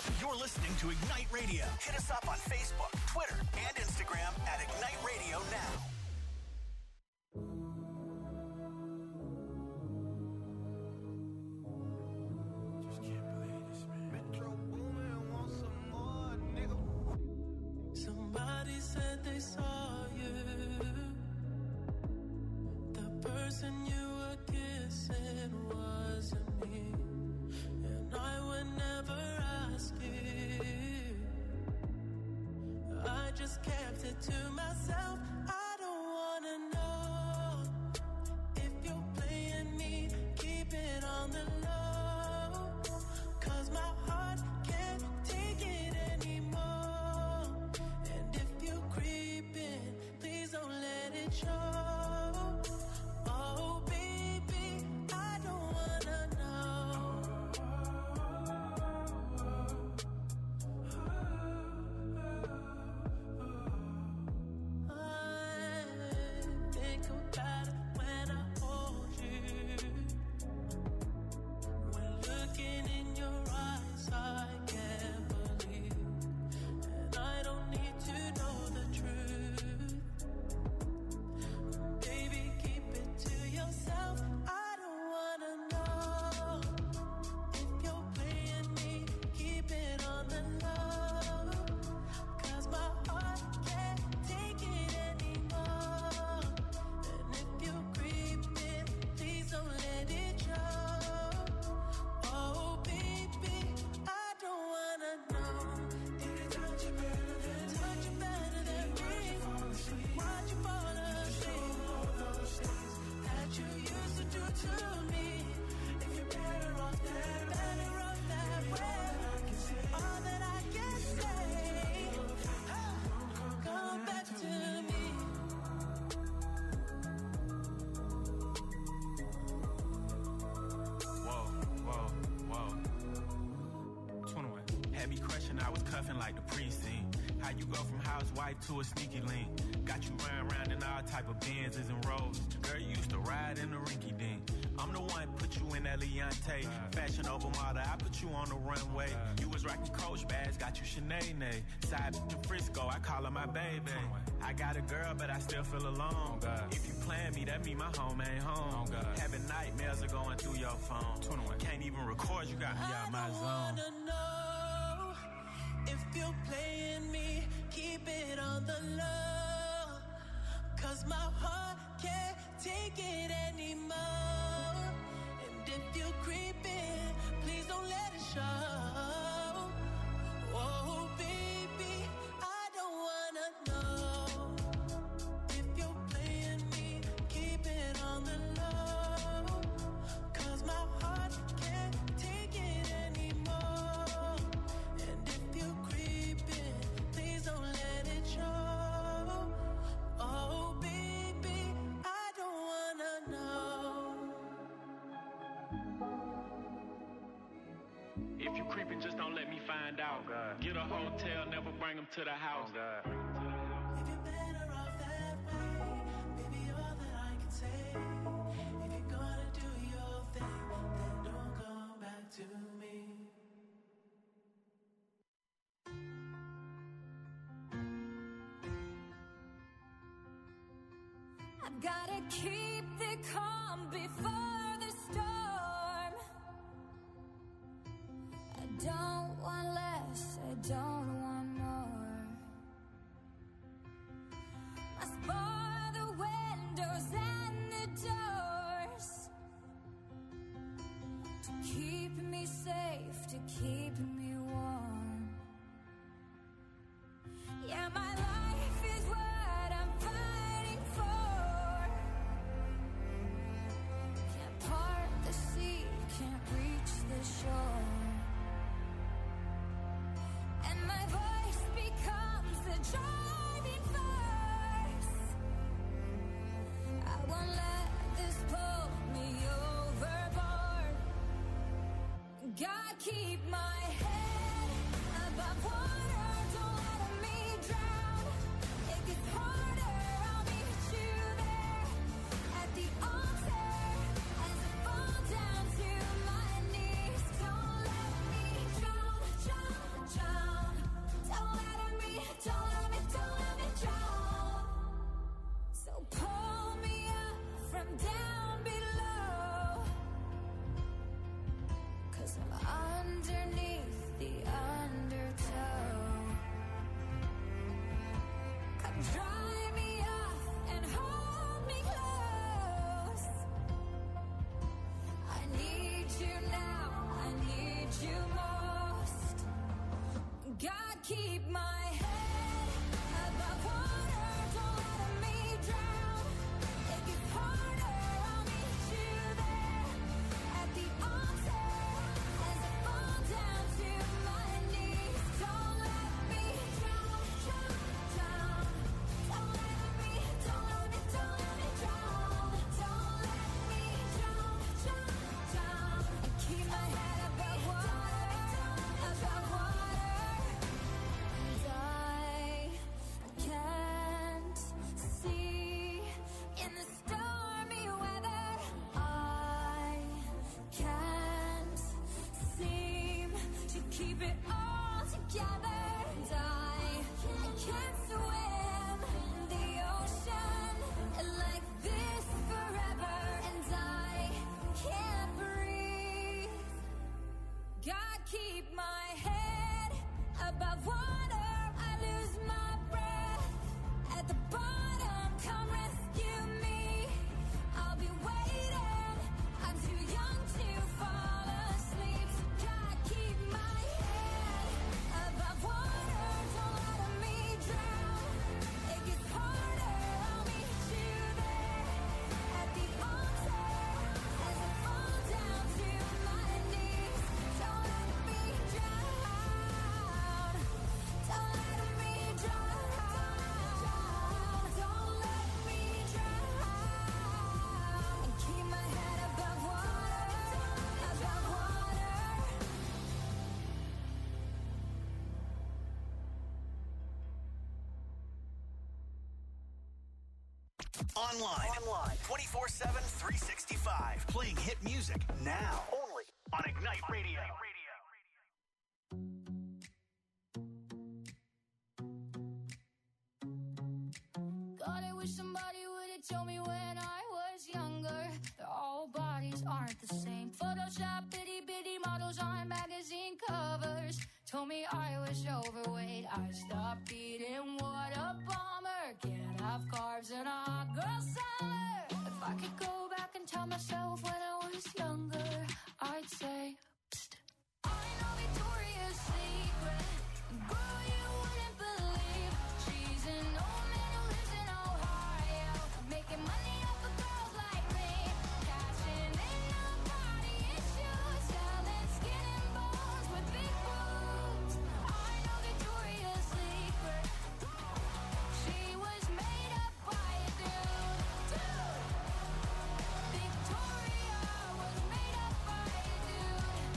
You're listening to Ignite Radio. Hit us up on Facebook, Twitter, and Instagram at Ignite Radio Now. Just can't believe this, man. Metro Boomin want some more, nigga. Somebody said they saw you. The person you were kissing wasn't me. And I would never ask you. I just kept it to myself. I don't wanna know if you're playing me. Keep it on the low, 'cause my heart can't take it anymore. And if you're creeping, please don't let it show. Oh baby, I don't wanna know. I think about it when I hold you. When looking in your eyes, I can't believe. And I don't need to know the truth. Baby, keep it to yourself. I don't wanna know if you're playing me. Keep it on the low, 'cause my heart can't take it anymore. And if you're creeping, please don't let it show. Oh baby, I don't wanna know. Did it touch you better than me? Why'd you fall asleep? All those things that you used to do to me. If you're better off that way, all that I can say, come back to me. Whoa. 21. Had me crushing, I was cuffing like the precinct. How you go from housewife to a sneaky link? Got you running around in all type of Benzes and Rolls. Girl, you used to ride in the rinky dink. I'm the one put you in that Leontay. Fashion over model, I put you on the runway. You was rocking Coach bags, got you Sinead. Side to Frisco, I call her my baby. I got a girl, but I still feel alone. If you plan me, that mean my home ain't home. Having nightmares are going through your phone. 21. Can't even record, you got me out my I zone. wanna know if you're playing me. Keep it on the low, 'cause my heart can't take it anymore. And if you're creeping, please don't let it show. Oh baby, I don't wanna know if you're playing me. Keep it on the low, 'cause my heart can't take it anymore. And if you're creeping, please don't let it show. Oh baby, I don't wanna know. If you creeping, just don't let me find out. Get a hotel, never bring them to the house. If you're better off that way, baby, all that I can say. If you're gonna do your thing, then don't come back to me. I've gotta keep the calm before the storm. I don't want less, I don't want more. Must bar the windows and the doors to keep me safe, to keep me warm. Yeah, my life is what I'm fighting for. Can't part the Dry me off and hold me close. I need you now, I need you most. God, keep my head above water, don't let me drown. It gets harder, I'll meet you there at the altar as I fall down to my knees. Don't let me drown, drown, drown. Don't let me drown. Don't let me drown, drown, drown. And keep my head above water, above water. And I can't see in the stormy weather. I can't seem to keep it all together. And I can't swim in the ocean like this forever. And I can't breathe. God, keep my head above water. I lose my breath at the bottom. Come rescue me. I'll be waiting. I'm too young to fall asleep. So God, keep my head above water. Don't let me drown. It gets harder. I'll meet you there at the altar as I fall down to my knees. Don't let me drown. Don't let me drown. Don't let me drown. And keep my head above water, above water. Online. 24/7, 365. Playing hit music now. Only on Ignite Radio. God, I wish somebody would have told me when I was younger that all bodies aren't the same. Photoshop itty bitty models on magazine covers told me I was overweight. I stopped eating, what a bummer. Can't have carbs in a hot girl summer. If I could go back and tell myself when I was younger, I'd say, psst, I know Victoria's Secret. Girl, you wouldn't believe she's an old man who lives in Ohio, making money off of girls like me, cashing in on body issues, selling skin and bones with big boobs. I know Victoria's Secret. She was made up by a dude. Victoria was made up by a dude.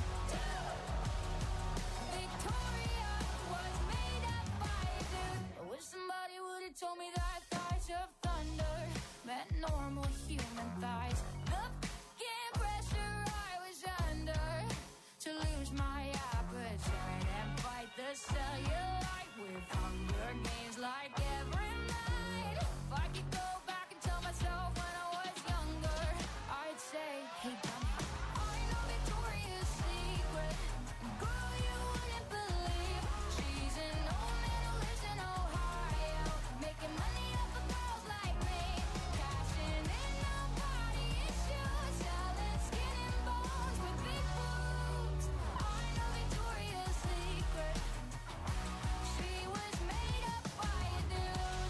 Victoria was made up by a dude. I wish somebody would have told me that thighs of thunder meant normal human thighs. The f***ing pressure I was under to lose my appetite and fight the cellulite with Hunger Games like every night. If I could go back and tell myself when I was younger, I'd say, hey, dummy, I know Victoria's Secret. Girl, you wouldn't believe she's an old man who lives in Ohio, making money off of girls like me, cashing in on body issues, selling skin and bones with big boobs. I know Victoria's Secret. She was made up by a dude.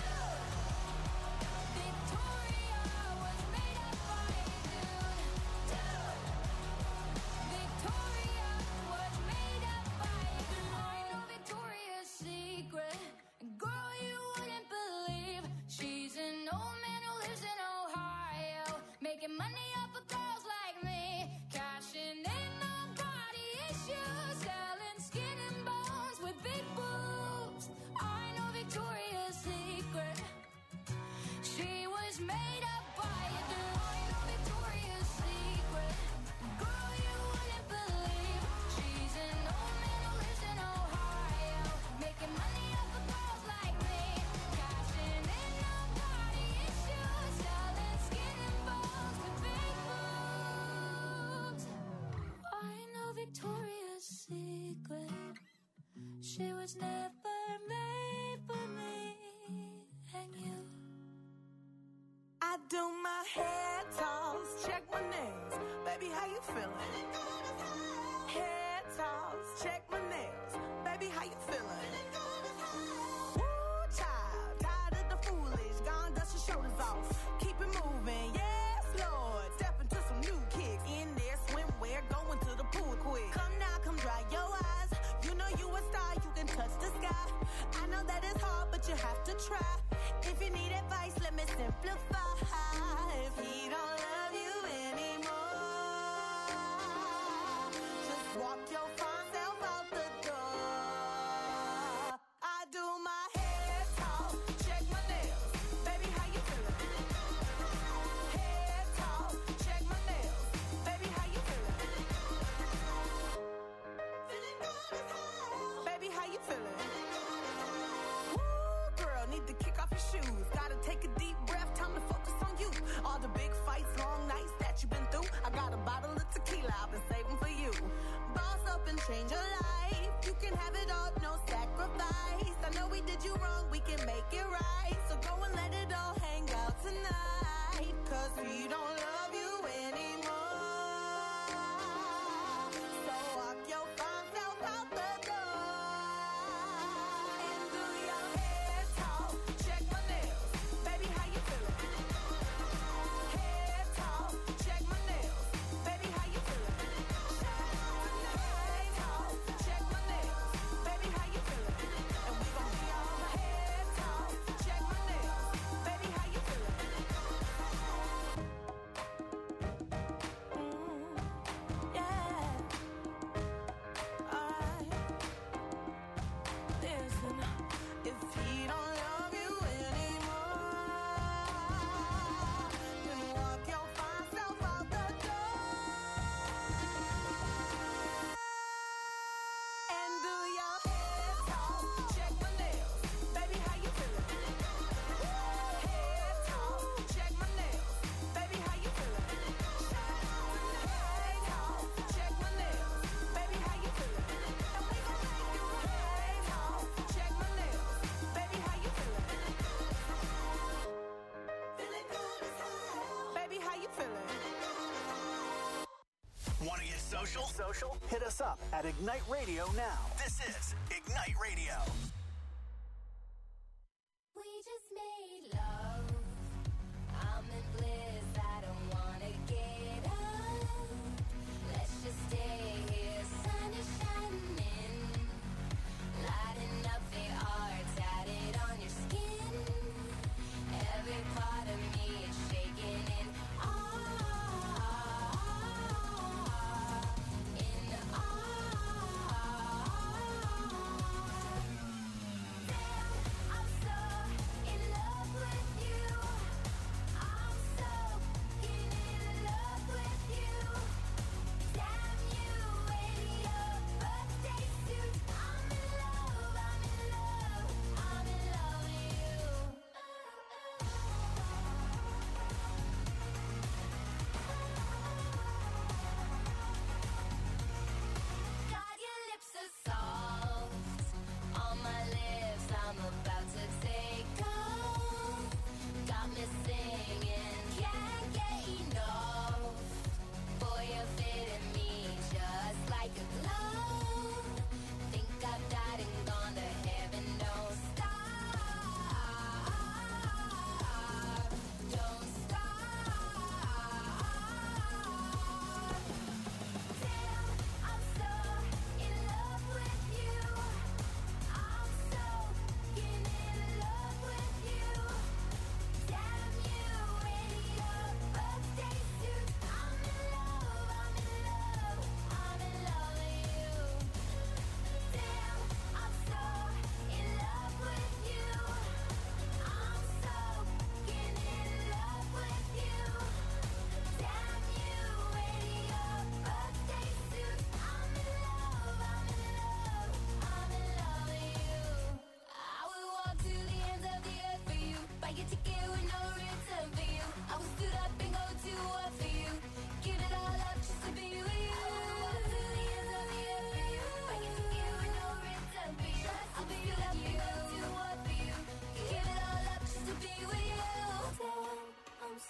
Victoria was made up by a dude. Victoria was made up by a dude. I know Victoria's Secret. Girl, you wouldn't believe she's an old man who lives in Ohio, making money off of girls like me, cashing in on body issues, selling skin and bones with big boobs. I know Victoria's Secret. She was made up by a dude. I know Victoria's Secret. Girl, you wouldn't believe she's an old man who lives in Ohio, making money off of girls like me, cashing in on body issues, selling skin and bones with big boobs. I know Victoria's Secret. She was never made for me. do my hair toss, check my nails. Baby, how you feeling? Hair toss, check my nails. Baby, how you feeling? Woo, child, tired of the foolish. Gone, dust your shoulders off. Keep it moving, yes, Lord. Step into some new kicks. In there, swimwear, going to the pool quick. Come now, come dry your eyes. You know you a star, you can touch the sky. I know that it's hard, but you have to try. If you need advice, let me simplify. If he don't love you anymore, just walk your fine self out the door. I do my hair talk, check my nails. Baby, how you feeling? Hair talk, check my nails. Baby, how you feeling? Feeling good as hell. Baby, how you feeling? Woo, girl, need to kick off your shoes. Gotta take a deep breath, time to focus on you. All the big fights, long nights that you've been through. I got a bottle of tequila I've been saving for you. Boss up and change your life. You can have it all, no sacrifice. I know we did you wrong, we can make it right. So go and let it all hang out tonight. Cause we don't love you anymore. So walk your fine self out the door. And do your hair talk, check my nails. Baby, how you feeling? Hair talk, check my nails. Baby, how you feeling? Hair talk, check my nails. Baby, how you feeling? And we gon' be all hair talk, check my nails. Baby, how you feeling? Yeah. Alright. Listen, if he don't love you anymore, then walk your fine self out the door. And do your hair talk, check my nails. Baby, how you feeling? Hair talk, check my nails. Baby, how you feeling? Hair talk, check my nails. Baby, how you feeling? And we gon' make you hair talk, check my nails. Baby, how you feeling? Feeling good as hell. Baby, how you feeling? Want to get social? Hit us up at Ignite Radio now. This is Ignite Radio. We just made love. I'm in bliss. I don't wanna get up. Let's just stay here. Sun is shining, lighting up the art tatted on your skin. Every part of me is shaking in awe. In awe.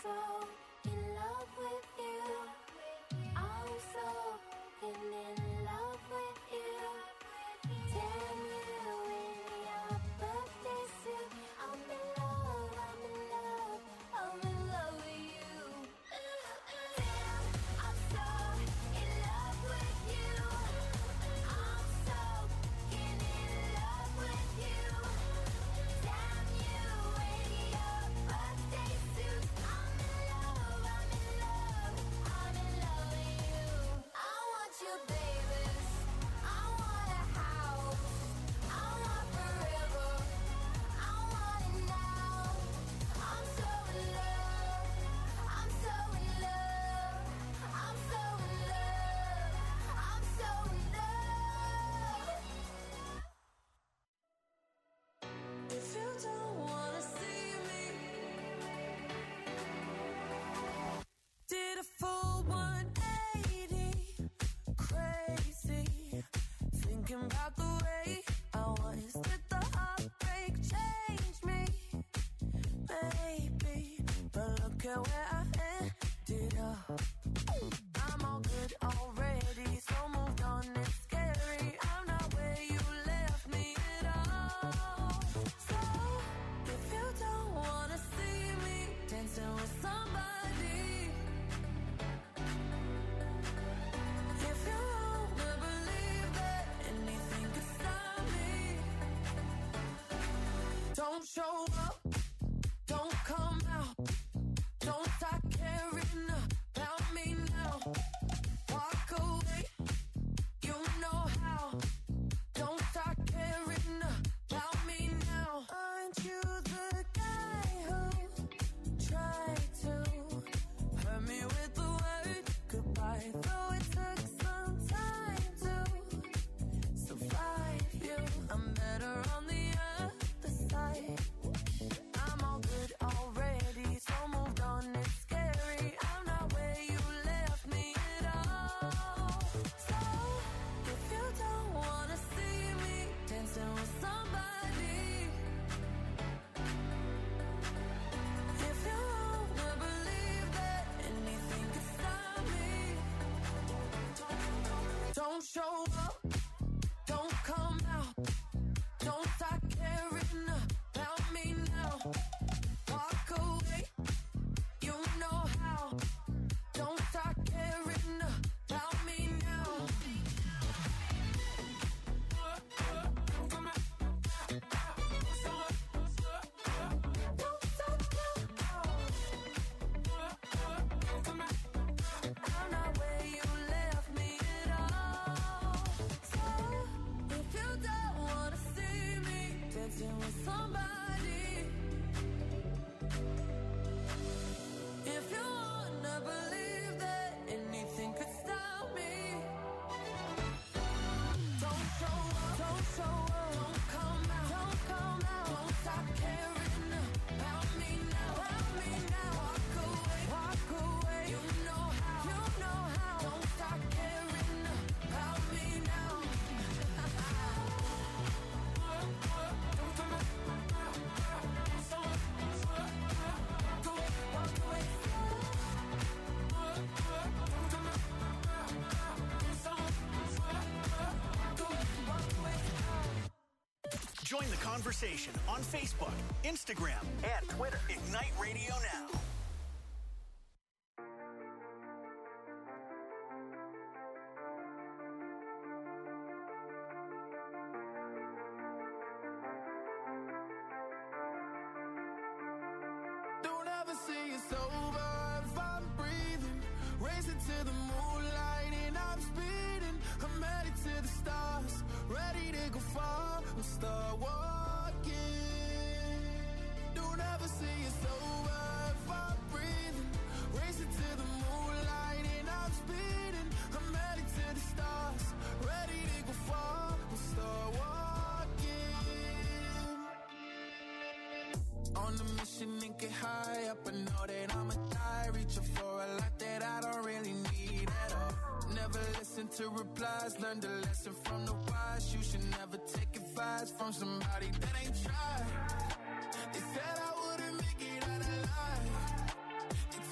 so in love with you. I'm so in love with you. Damn you in your birthday suit. I'm in love, I'm in love, I'm in love with you. Damn, I'm so in love with you. I'm so in love with you. Damn you in your birthday suit. I'm in love, I'm in love, I'm in love with you. I want you, babies. I want a house. I want forever. I want it now. I'm so in love. I'm so in love. I'm so in love. I'm so in love. If you don't wanna see me, did a full 180, crazy, thinking about the way I was. Did the heartbreak change me? Maybe, but look at where I ended up. I'm all good already, so moved on, it's scary. I'm not where you left me at all. So, if you don't wanna see me dancing with somebody, if you wanna believe that anything could stop me, don't show up, don't come out, don't start caring about me now. Walk away, you know how. Don't start caring about me now. Aren't you the guy who tried to hurt me with the word goodbye? Though it took some time to survive you, I'm better on the other side. I'm all good already, so moved on, it's scary. I'm not where you left me at all. So, if you don't wanna see me dancing with somebody, if you wanna believe that anything could stop me, don't show up, don't come out, don't start caring about me now. Walk away, you know how. Don't start caring about me now. Don't stop now. I'm not where you left me at all. So, if you don't wanna see me dancing with somebody, if you wanna believe that anything could stop me, don't show up, don't show up, don't come out, don't come out, don't stop caring about me now, walk away, you know how, don't stop caring about me now. Walk away. Join the conversation on Facebook, Instagram, and Twitter. Ignite Radio Now. Don't ever say it's over if I'm breathing. Racing to the moonlight and I'm speeding. I'm headed to the stars, ready to go far. I'm start walking. Don't ever say it's over if I'm breathing. Racing to the moonlight and I'm speeding. I'm headed to the stars, ready to go far. I'm start walking. On a mission and get high up, I know that I'ma die. Reaching for a lot that I don't really need at all. Never listen to replies, learn the lesson from the wise. You should never take advice from somebody that ain't tried. They said I wouldn't make it out alive. They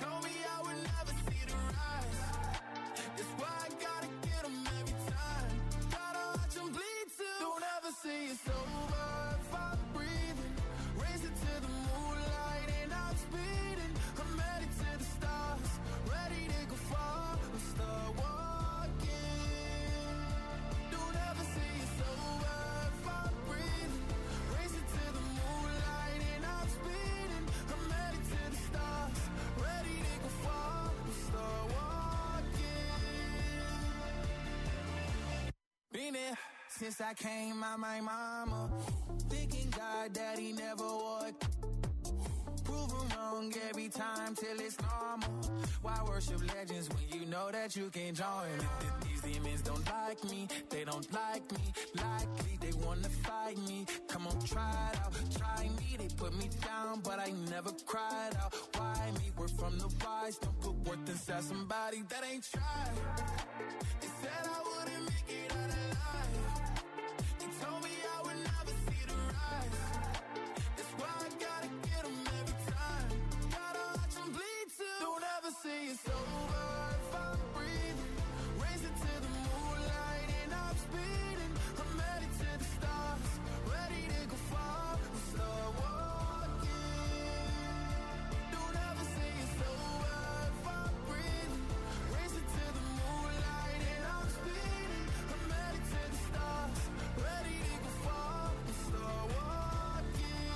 since I came out my mama. Thinking God that he never would. Proven wrong every time till it's normal. Why worship legends when you know that you can't join? These demons don't like me, they don't like me. Likely they wanna fight me. Come on, try it out, try me. They put me down, but I never cried out. Why me? We're from the wise. Don't put worth inside somebody that ain't tried. They said I wouldn't make it out alive. They told me I would never see the rise. That's why I gotta get them every time. Gotta watch them bleed too. Don't ever say it's over if I'm breathing. Racing to the moonlight and I'm speeding. I'm headed to the stars, ready to go far and start walking. Don't ever say it's over if I'm breathing. Racing to the moonlight and I'm speeding. I'm headed to the stars, ready to go far and start walking.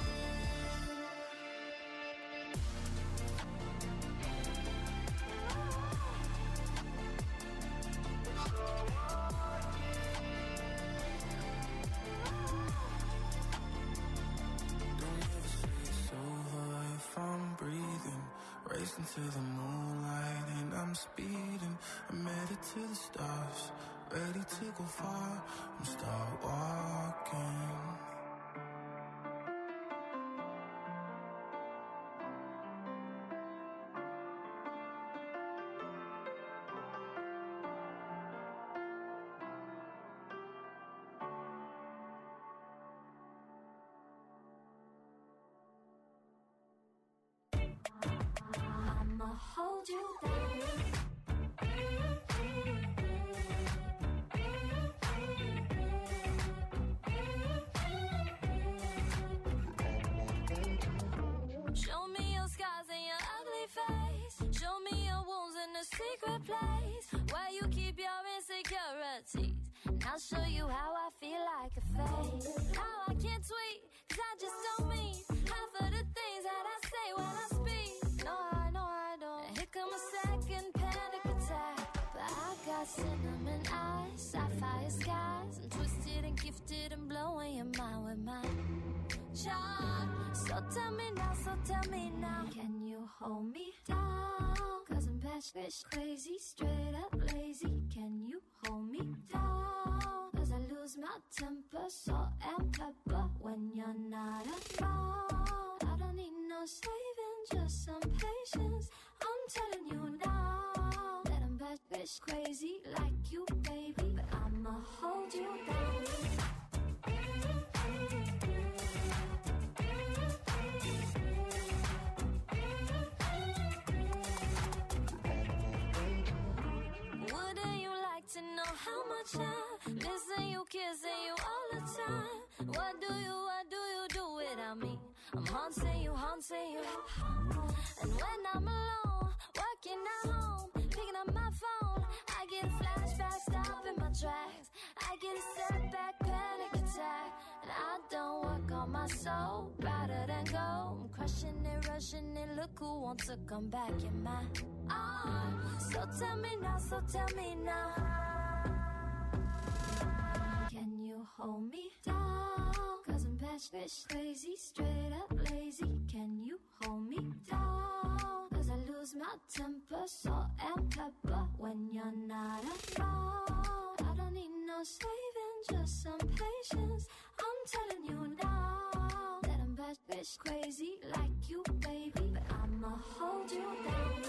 Don't ever say it's over if I'm breathing. Racing to the moonlight and I'm speeding. I'm headed to the stars, ready to go far. I'm start walking. I'ma hold you down. Show me your scars and your ugly face. Show me your wounds in a secret place where you keep your insecurities. And I'll show you how I feel like a fake. How I can't tweet, cause I just don't mean half of the things that I say when I speak. No, I don't. And here come a second panic attack. But I got cinnamon eyes, sapphire skies. I'm twisted and gifted and blowing your mind with my charm. So tell me now, can you hold me down? Cause I'm batshit crazy, straight up lazy. Can you hold me down? Cause I lose my temper, salt and pepper when you're not around. I don't need no saving, just some patience. I'm telling you now that I'm batshit crazy like you, baby. But I'ma hold you down. Wouldn't you like to know how much I listen you, kissing you all the time? What do you do without me? I'm haunting you. And when I'm alone, working at home, picking up my phone, I get a flashback, stopping my tracks. I get a setback, panic attack. And I don't work on my soul, rather than go. I'm crushing it, rushing it, look who wants to come back in my arms. So tell me now, can you hold me down? Cause I'm batshit crazy, straight up lazy. Can you hold me down? Cause I lose my temper, salt and pepper when you're not around. I don't need no saving, just some patience. I'm telling you now that I'm batshit crazy like you, baby. But I'ma hold you down.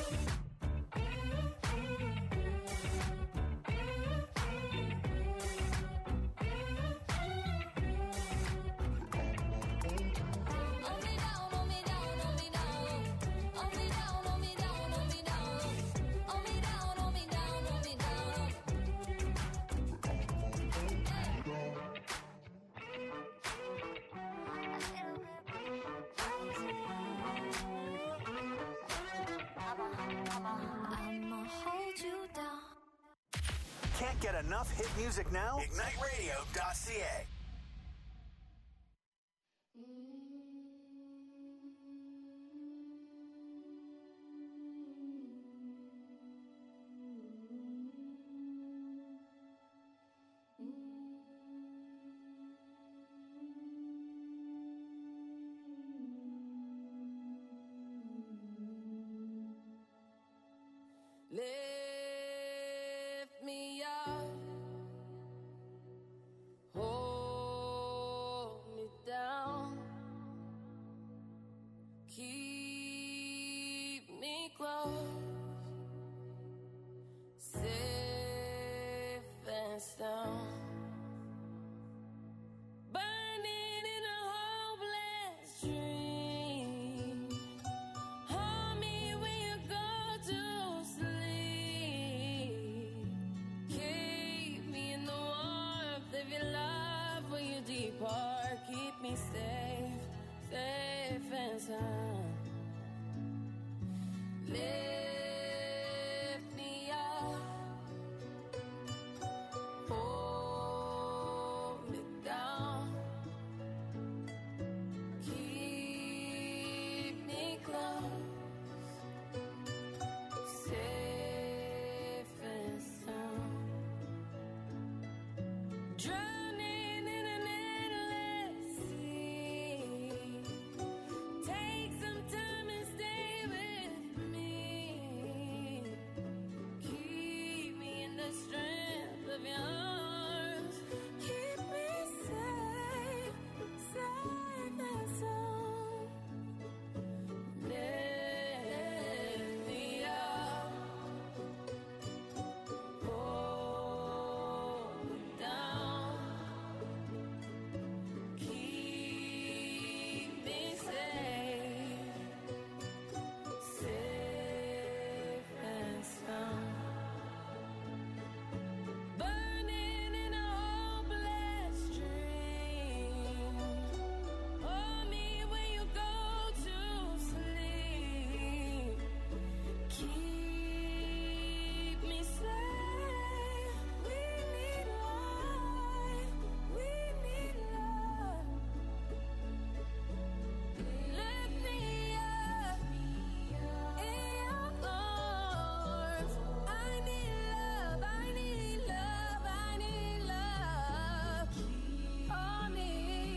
I'ma hold you down. Can't get enough hit music now? IgniteRadio.ca. close, safe and sound. Burning in a hopeless dream. Hold me when you go to sleep. Keep me in the warmth of your love when you depart. Keep me safe, safe and sound. Lift me up, hold me down, keep me close, safe and sound. Drowning in an endless sea. Take some time and stay with me. Keep me in the strength of your arms. Keep me safe, safe and sound. Lift me up, hold me down, keep me safe, safe and sound. Burning in a hopeless dream. Hold me when you go to sleep. Keep me safe. We need light. We need love. Lift me up in your arms. I need love. I need love. I need love. Hold me.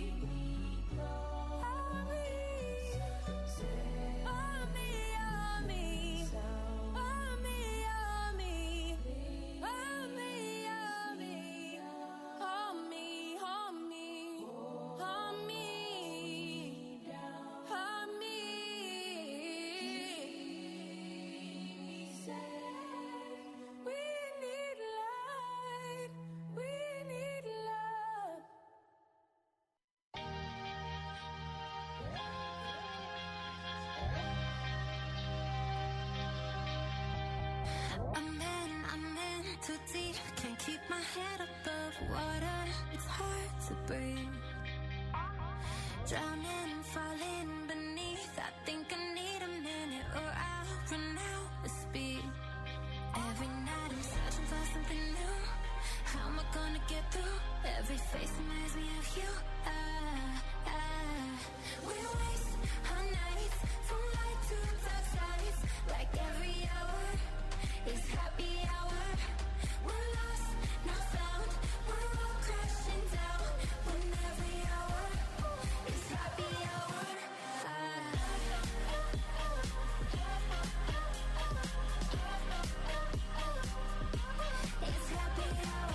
Hold me. Hold me. Hold me. Hold me. Hold me. Hold me. Hold me. Hold me. Hold me. Hold me. We need light. We need love. I'm in too deep. Can't keep my head above water. It's hard to breathe. Drowning, falling beneath. I think I need a minute or I'll run out of speed. Every night I'm searching for something new. How am I gonna get through? Every face reminds me of you. We waste our nights from light to dark sides. Like every hour is happy hour. We're lost, not found. We're all crashing down. When every hour is happy hour. It's happy hour.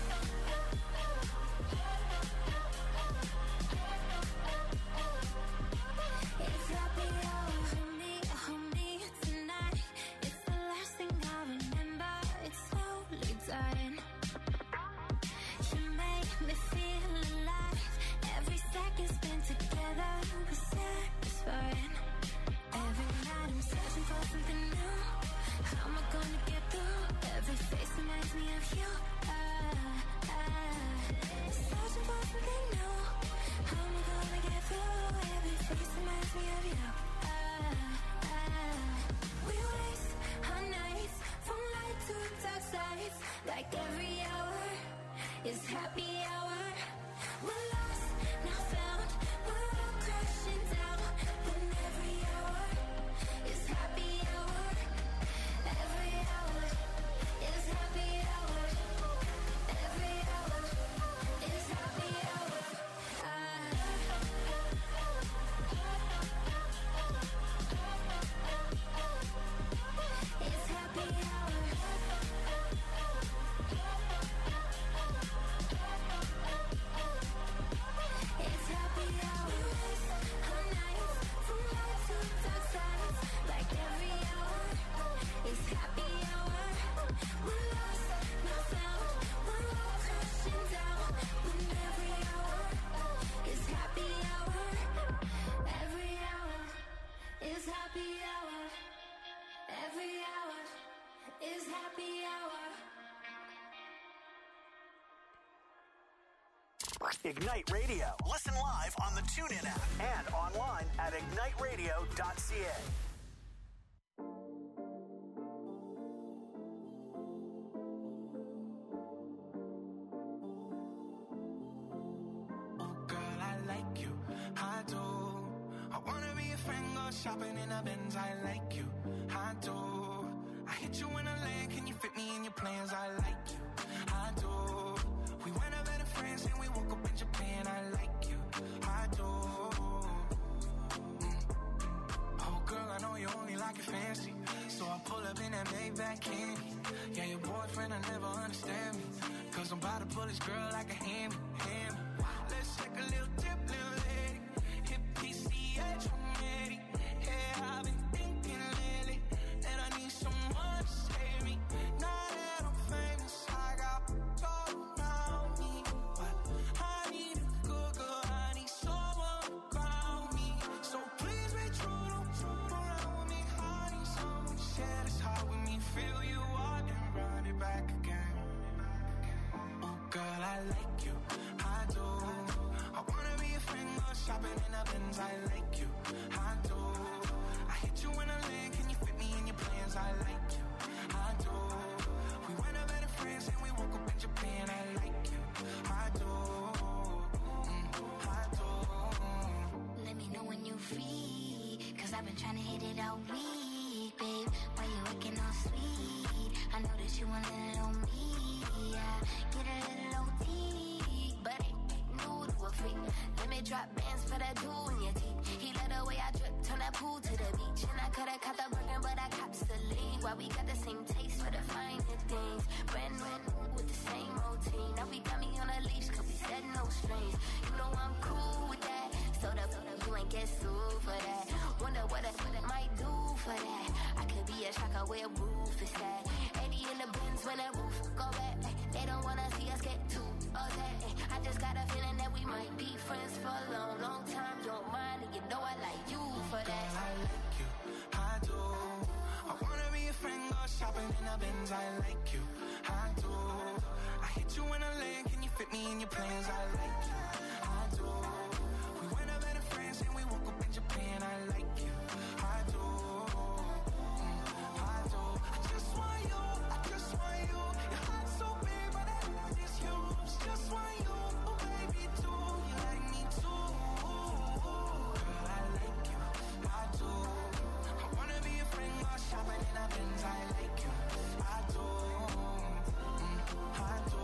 It's happy hour. Hold me tonight. It's the last thing I remember. It's slowly dying. You make me feel alive. Every second spent together was satisfying. Every night I'm searching for something new. How am I gonna get through? Every face reminds me of you. Searching for something new. How am I gonna get through? Every face reminds me of you. We waste our nights from light to dark sides. Like every hour is happy hour. We're lost, not found. We're all crashing down. When every hour is happy hour. Every hour is happy hour. Every hour is happy hour. It's happy hour. Ignite Radio. Listen live on the TuneIn app and online at igniteradio.ca. Shopping in a Benz, I like you, I do. I hit you in a lane, can you fit me in your plans? I like you, I do. We went out better friends and we woke up in Japan, I like you, I do. Oh girl, I know you only like it fancy, so I pull up in that Maybach candy. Yeah, your boyfriend, I never understand me, cause I'm about to pull this girl like a hammy. Let's take a little dip, little lady, hit PCH from Eddie. Yeah, I've been thinking lately that I need someone to save me. Now that I'm famous, I got all around me, but I need a good girl, I need someone around me. So please be true, don't fool around with me. I need someone to share this heart with me. Feel you out and run it back again. Oh girl, I like you, I do. I wanna be a friend, go shopping in a Benz, I like you, I do. I hit you in a lane, can you fit me in your plans? I like you, I do. We went out better friends and we woke up in Japan, I like you, I do, I do. Let me know when you free, cause I've been trying to hit it all week, babe. Why you looking all sweet? I know that you want it on me, yeah. Get a little OT, but ain't new to a freak. Let me drop bands for that jewel in your teeth. He let the way I drip, turn that pool to the beach. And I could've caught the Birkin, but I copped the lead. Why we got the same taste for the finer things. Brand new with the same routine. Now we got me on a leash, cause we said no strings. You know I'm cool with that. So you ain't get sued for that. Wonder what I might do for that. I could be a shocker where roof is at. 80 in the bins when that roof go back. They don't wanna see us get too upset. I just got a feeling that we might be friends for a long, long time. You don't mind, and you know I like you for that. Girl, I like you, I do. I wanna be a friend, go shopping in a Benz, I like you, I do. I hit you in a lane, can you fit me in your plans? I like you, I do. We went out better friends and we woke up in Japan, I like you, I do, I do. I just want you, I just want you. Your heart's so big, but I want is you. Just want you, oh baby, too. You like me too. Girl, I like you, I do. I wanna be a friend, go shopping in a Benz, I like you, I do, I do.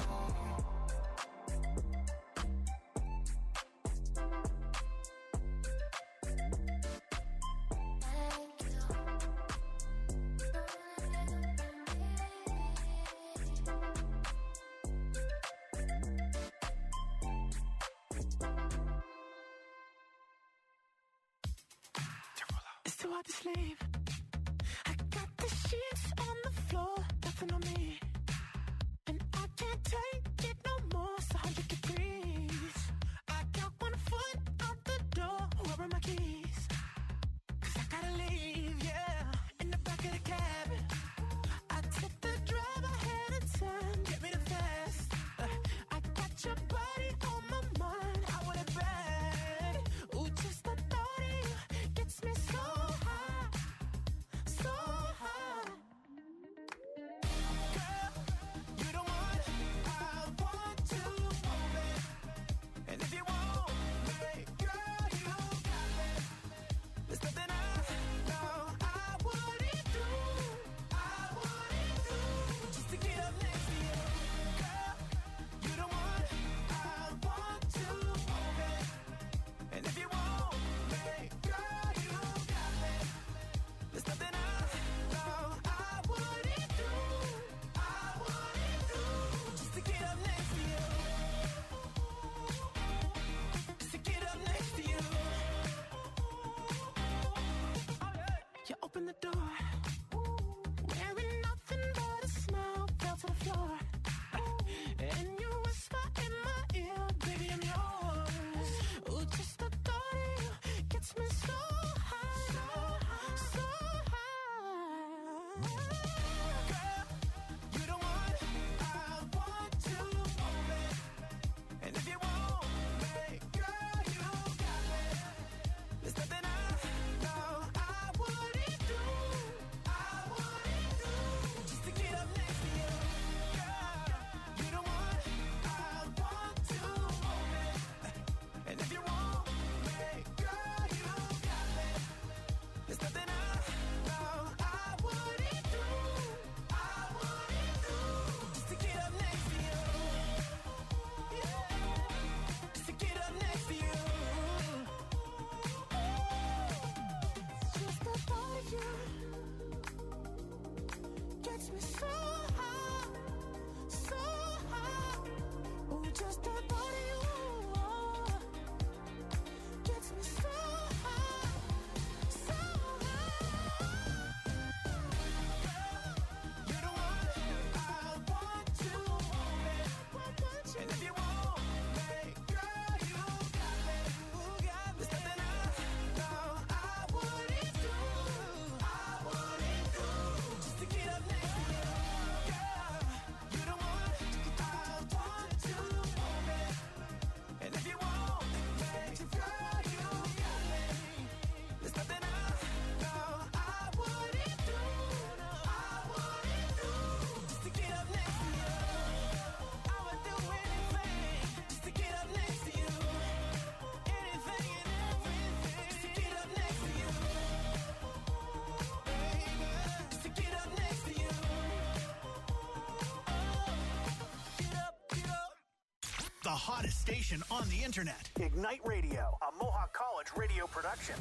It's too hard to sleep. I got the sheets on the floor, nothing on me. And I can't take it no more, it's 100 degrees. I got 1 foot out the door, where are my keys? Cause I gotta leave, yeah, in the back of the cab. I took the drive ahead of time, get me the fast. I got your body on my mind, I want it bad. Ooh, just the thought of you gets me so high, so high. Girl, you the one I want to hold it. And if you want me, girl, you got me. There's nothing I know I wouldn't do, just to get up next to you. Girl, you the one I want to hold it. And if you want me, girl, you got me. There's nothing I know I wouldn't do, just to get up next to you. Just to get up next to you. You open the door, wearing nothing but a smile, fell to the floor. And you whisper in my ear, baby, I'm yours. Ooh, just the thought of you gets me so high, so high. Girl, you the one I want to hold it. And if you want The hottest station on the internet. Ignite Radio, a Mohawk College radio production.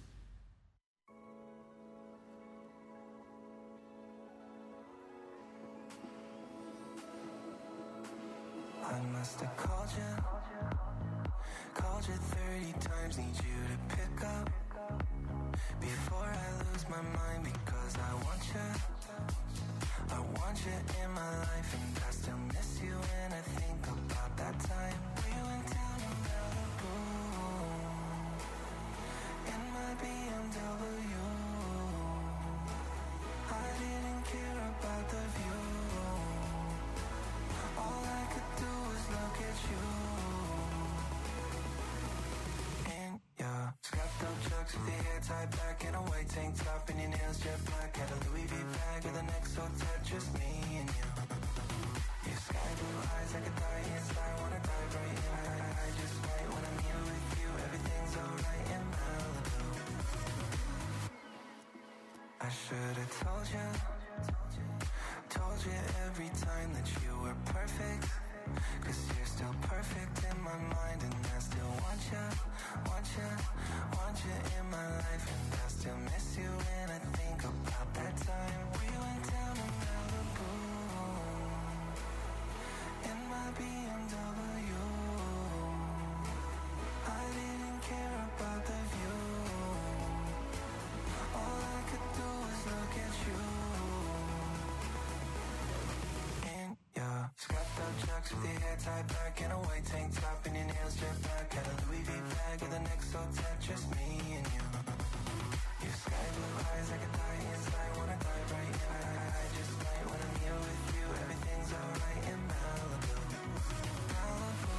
I must have called you 30 times, need you to pick up before I lose my mind, because I want you in my life, and I still miss you when I think about that time we went down to Malibu in my BMW. I didn't care about the view. All I could do was look at you. In your strapped up chucks with your hair tied back and a white tank top and your nails jet black. Had a Louis V bag with an XO tat, just me and you. Your sky blue eyes like a dying star, wanna dive right in. I just might when I'm here with you. Everything's alright in Malibu. I should have told you every time that you were perfect, 'cause you're still perfect in my mind, and I still want you in my life, and I still miss you when I think about that time we went down to Malibu in my BMW. I didn't care about the view. All I could do was look at you. Yeah, strapped up chucks with your hair tied back and a white tank top and your nails jet black. Had a Louis V bag with an XO tat, just me and you. Your sky blue eyes like a dying star, wanna dive right in. I just might when I'm here with you. Everything's alright in Malibu. Malibu.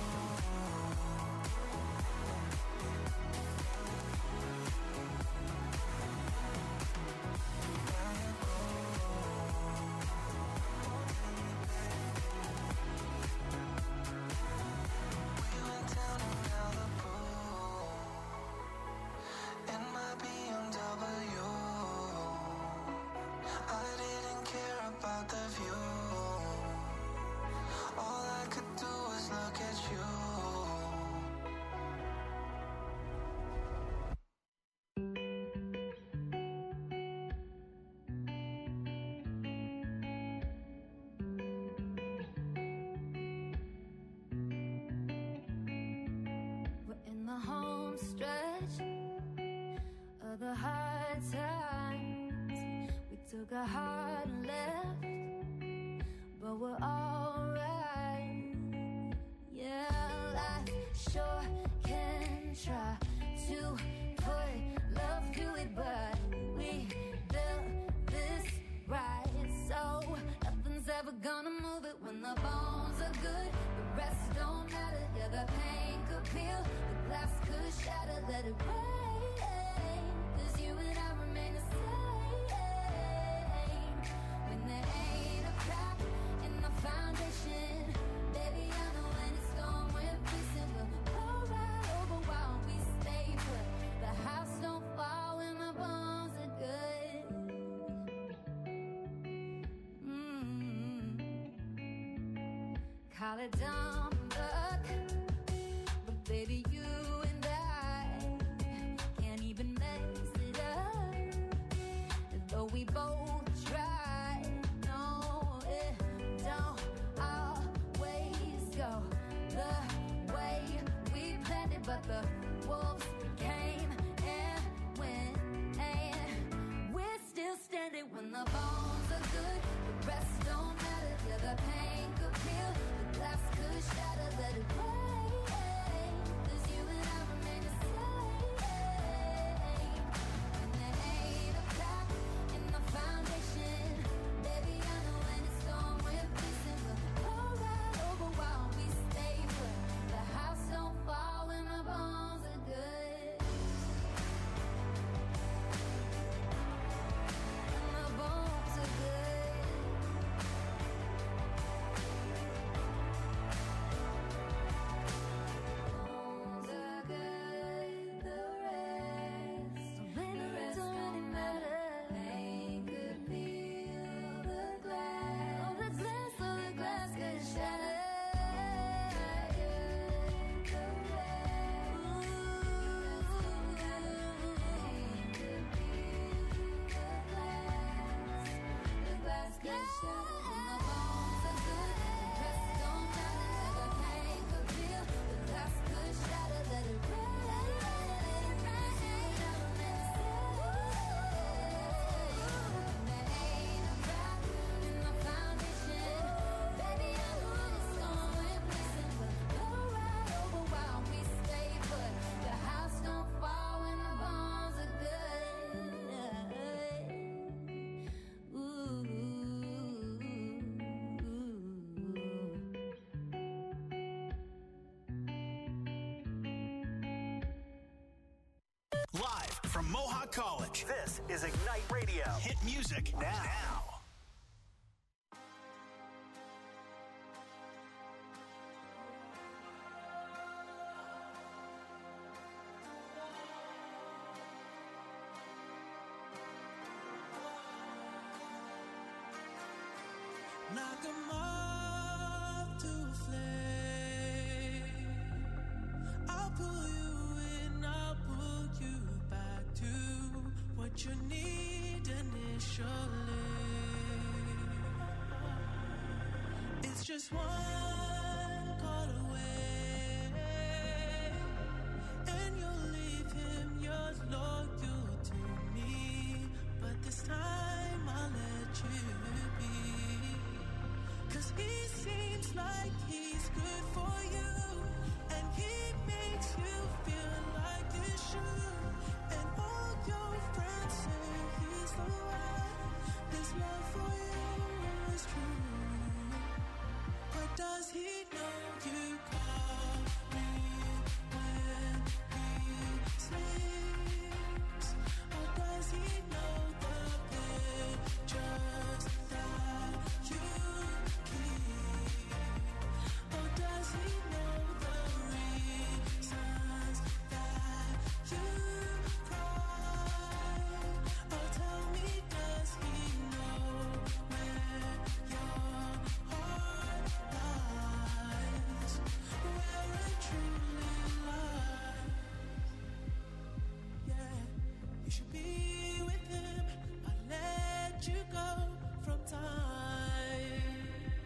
The hard times, we took a hard left, but we're alright. Yeah, life sure can try to put love to it, but we built this right, so nothing's ever gonna move it. When the bones are good, the rest don't matter. Yeah, the pain could peel, the glass could shatter, let it rain. You and I remain the same. When there ain't a crack in the foundation, baby, I know when it's gone, we're facing. We'll blow right over while we stay put. The house don't fall when the bones are good. Call it dumb luck, but baby, you and I can't even mess it up. Though we both try, no, it don't always go the way we planned it, but the wolves came and went, and we're still standing. When the bones are good, the rest don't matter. Yeah, the pain could peel, the glass could shatter, let it rain. 'Cause you college. This is Ignite Radio. Hit music now. Knock 'em off to a flame. I'll pull you in, I'll pull you back to what you need initially. It's just one call away, and you'll leave him yours loyal to me. But this time I'll let you be. 'Cause he seems like he's good for you, and he makes you feel like you should. And all your friends say he's the one. This love for you is true. But does he know you call me when he sleeps? Or does he know the pictures that you keep? Or does he know the reasons that you cry? Or tell me, does he know where your heart lies? Where it truly lies? Yeah, you should be with him. I let you go from time.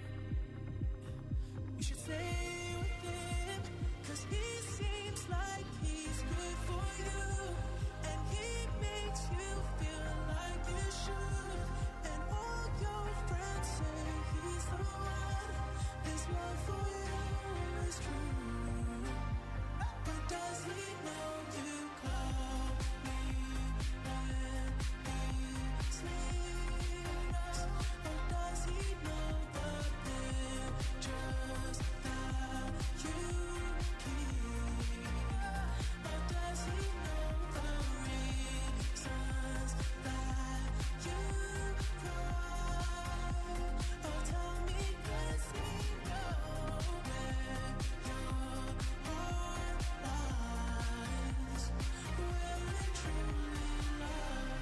You should stay with him, 'cause he seems like he's good for you, and he makes you feel like you should. And all your friends say he's the one. His love for you is true. But does he know you call me when he sleeps? Or does he know the pictures that you keep? Or does he know the reasons that you cry? Or tell me, does he know where your heart lies? Where it truly lies?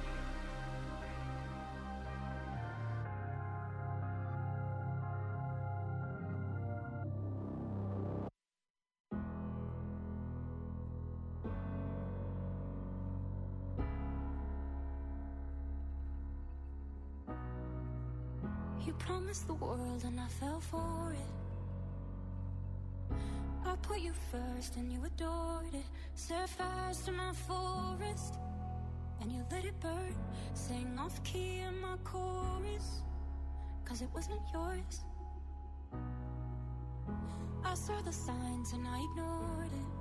You promised the world and I fell for it. I put you first and you adored it. Set fires to my forest and you let it burn. Sang off key in my chorus, 'cause it wasn't yours. I saw the signs and I ignored it.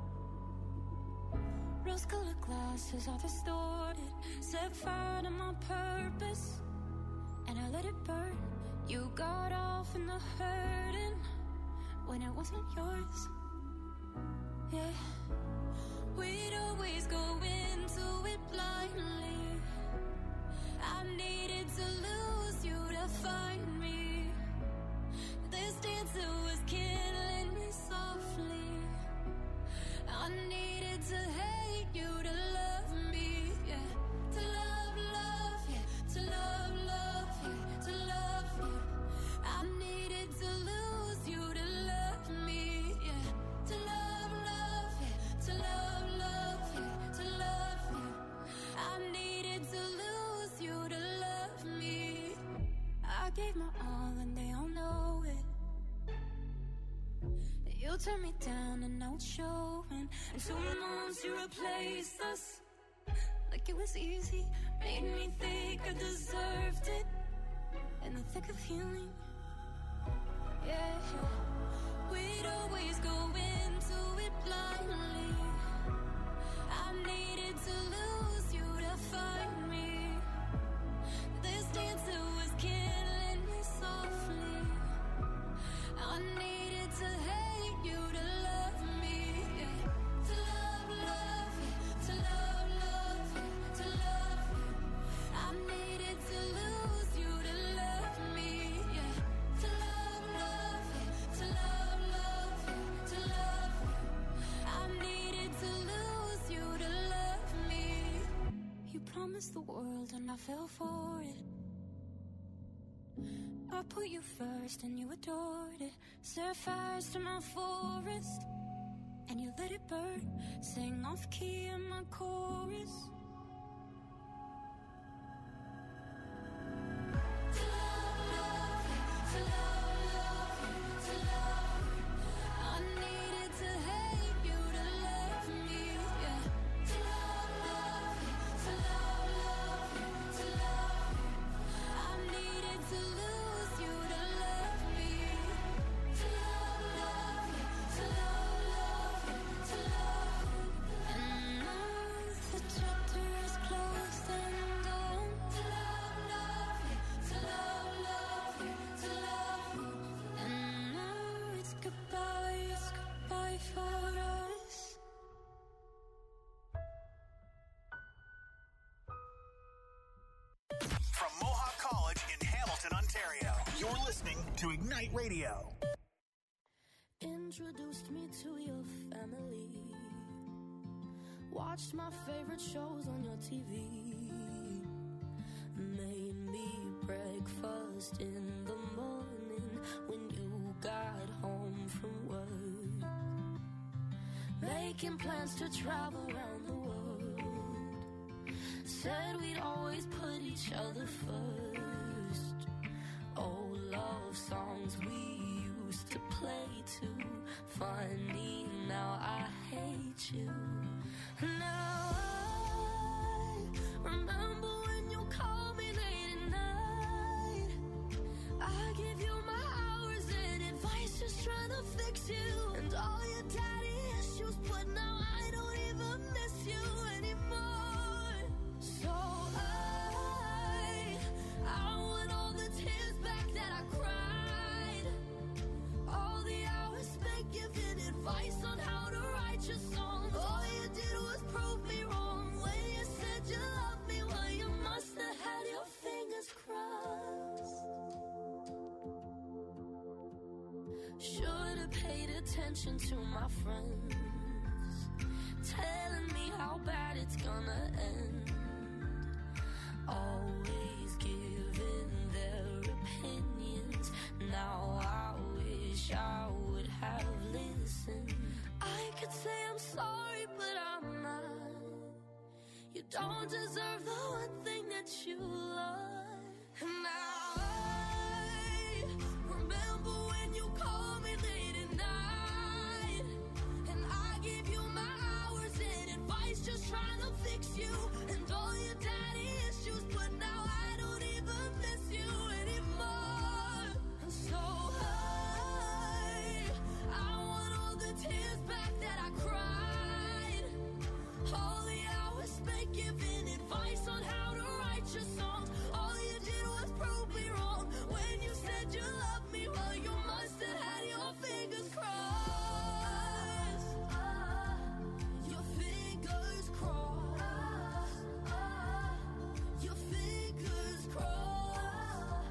Rose-colored glasses are distorted. Set fire to my purpose and I let it burn. You got off in the hurting when it wasn't yours. Yeah, we'd always go into it blindly. I needed to lose you to find me. This dancer was killing me softly. I needed to hate you to love me. Yeah, to love, yeah, to love, yeah, to love you. I needed to lose you to love me. Yeah, to love, yeah, to love, yeah, to love you. I needed to lose you to love me. I gave my all and they all know it. You turned me down and now it's showing. And 2 months you replaced us like it was easy. Made me think I deserved it in the thick of healing. Yeah, we'd always go into it blindly. I needed to lose you to find me. This dancer was killing me softly. I needed to hate you to love me. Yeah. To love, yeah, to love, yeah, promised the world and I fell for it. I put you first and you adored it. Set fires to my forest and you let it burn. Sang off key in my chorus. From Mohawk College in Hamilton, Ontario, you're listening to Ignite Radio. Introduced me to your family. Watched my favorite shows on your TV. Made me breakfast in the morning when you got home from work. Making plans to travel around the world. Said we'd always put each other first. Old love songs we used to play too. Funny, now I hate you. Now I remember when you called me late at night. I give you my hours and advice, just trying to fix you. And all your daddy issues, but now I don't even miss you anymore. So I want all the tears back that I cried. All the hours spent giving advice on how to write your songs. All you did was prove me wrong. When you said you loved me, well, you must have had your fingers crossed. Should've paid attention to my friends, telling me how bad it's gonna end. Always giving their opinions. Now I wish I would have listened. I could say I'm sorry, but I'm not. You don't deserve the one thing that you love. And now I remember when you called me late at night. And I gave you my hours and advice, just trying to fix you. And all your daddy issues, but now I don't even miss you anymore. And so I want all the tears back that I cried. All the hours spent giving advice on how to write your songs. All you did was prove me wrong. When you said you loved me, well, you must have had your fingers crossed. Your fingers crossed. Your fingers crossed.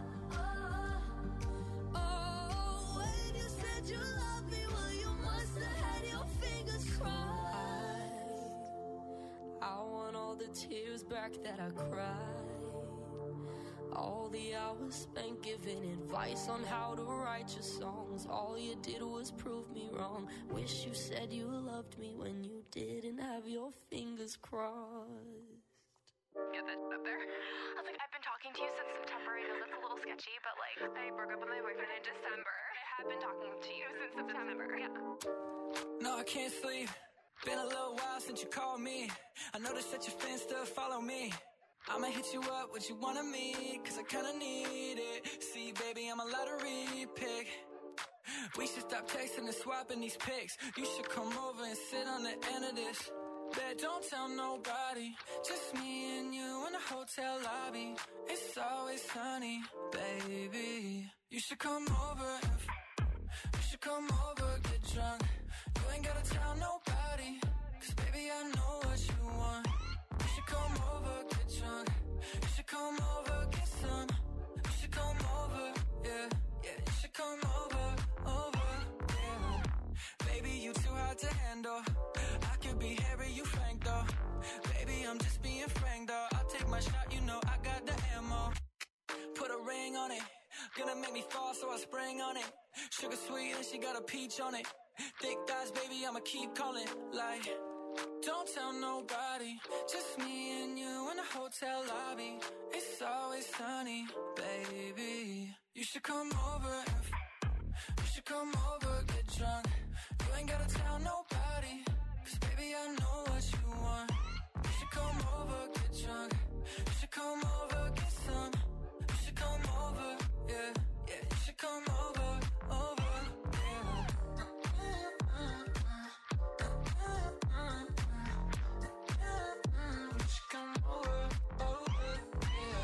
Oh, when you said you loved me, well, you must have had your fingers crossed. I want all the tears back that I cried. All the hours spent giving advice on how to write your songs. All you did was prove me wrong. Wish you said you loved me when you didn't have your fingers crossed. Get that up there. I was like, I've been talking to you since September. I know that's a little sketchy, but like, I broke up with my boyfriend in December. I have been talking to you since September. Yeah. No, I can't sleep. Been a little while since you called me. I noticed that your fans still follow me. I'ma hit you up, what you want of me, cause I kinda need it. See, baby, I'm a lottery pick. We should stop texting and swapping these pics. You should come over and sit on the end of this. Bet don't tell nobody, just me and you in the hotel lobby. It's always sunny, baby. You should come over, you should come over, get drunk. You ain't gotta tell nobody, cause baby I know what you want. You should come over, get drunk. You should come over, get some. You should come over, yeah, yeah. You should come over, yeah. Baby, you too hard to handle. I could be Harry, you Frank though. Baby, I'm just being frank though. I'll take on it. Gonna make me fall, so I sprang on it. Sugar sweet and she got a peach on it. Thick thighs, baby, I'ma keep calling. Like, don't tell nobody, just me and you in the hotel lobby. It's always sunny, baby. You should come over, you should come over, get drunk. You ain't gotta tell nobody, 'cause baby I know what you want. You should come over, get drunk. You should come over, get some. You should come over, yeah, yeah. You should come over, over, yeah. You should come over, over, yeah.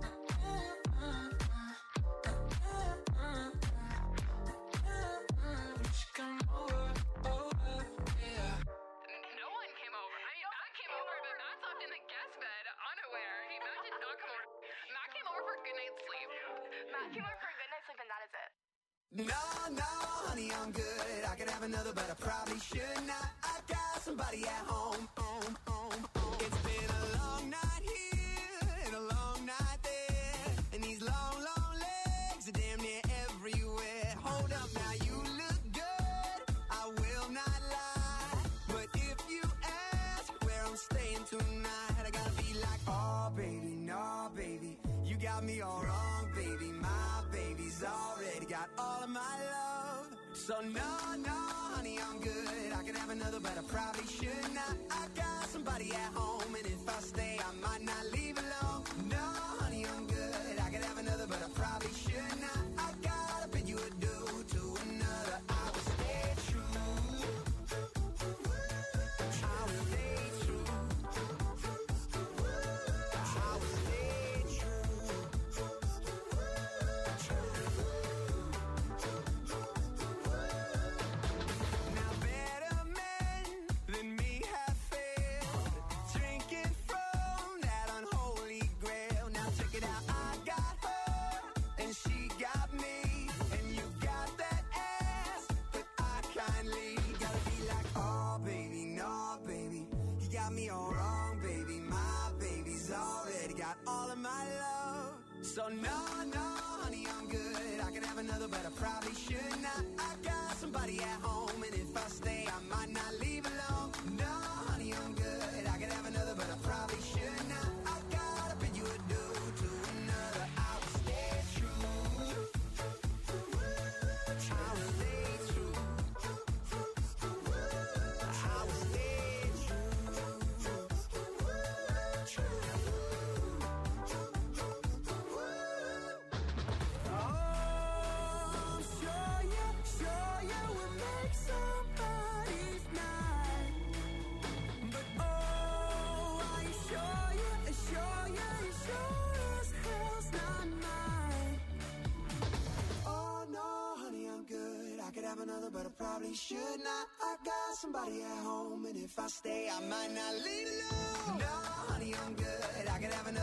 You should come over, over, yeah. No one came over. I mean, Matt came over, but Matt slept in the guest bed, unaware. Matt did not come over. Matt came over for a good night's sleep. Matt came over for a good night's sleep, and that is it. No, no, honey, I'm good. I could have another, but I probably should not. I got somebody at home. It's been a long night here and a long night there, and these long, long legs are damn near everywhere. Hold up now, you look good, I will not lie. But if you ask where I'm staying tonight, I gotta be like, oh baby, no baby, you got me all wrong, baby. My baby's already got all of my love. So no, no, honey, I'm good. I could have another, but I probably should not. I got somebody at home, and if I stay, I might not leave alone. No, honey, I'm good. I could have another, but I probably should not. I gotta bid you adieu to another. I will stay true. I will stay true. I will stay true. Now better men than me have failed, drinking from that unholy grail. Now check it out, I got her and she got me, and you got that ass, but I kindly gotta be like, oh baby, no baby, you got me all wrong, baby. My baby's already got all of my love. So no, no, honey, I'm good. I could have another, but I probably should not. I got somebody at home, and if I stay, I might not leave alone. No, honey, I'm good. I could have another, but I probably should not. I gotta bid you adieu to another. I will stay true. I will stay true. I will stay true. Oh, sure you will make somebody's night. But oh, are you sure you sure as hell's not mine. Oh no, honey, I'm good. I could have another, but I probably should not. I got somebody at home, and if I stay, I might not leave alone. No, honey, I'm good. I could have another.